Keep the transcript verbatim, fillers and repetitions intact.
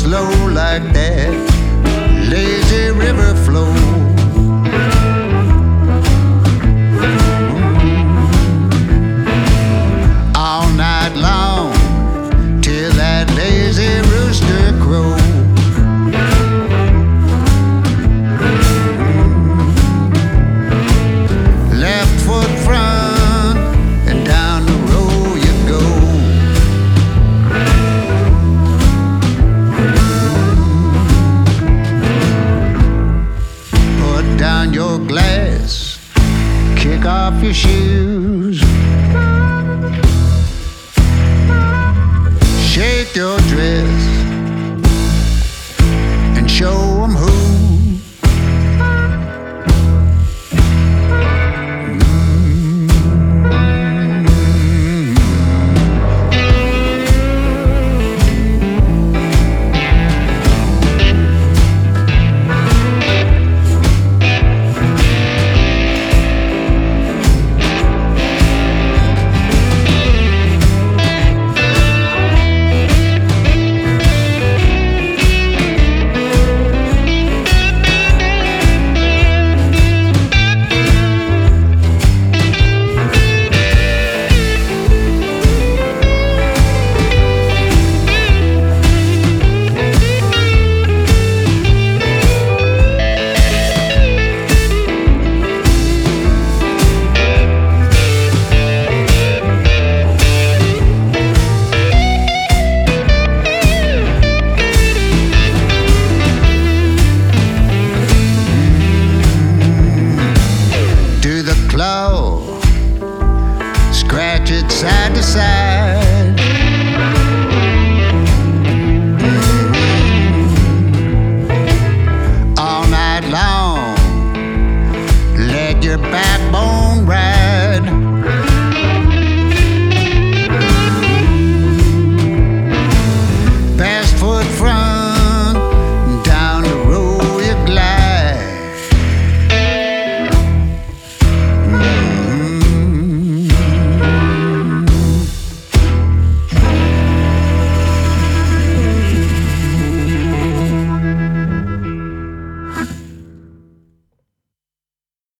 slow like that lazy river flow. All night long till that lazy rooster crow. Left foot front and down the road you go. Put down your glass, kick off your shoes, shake your dress,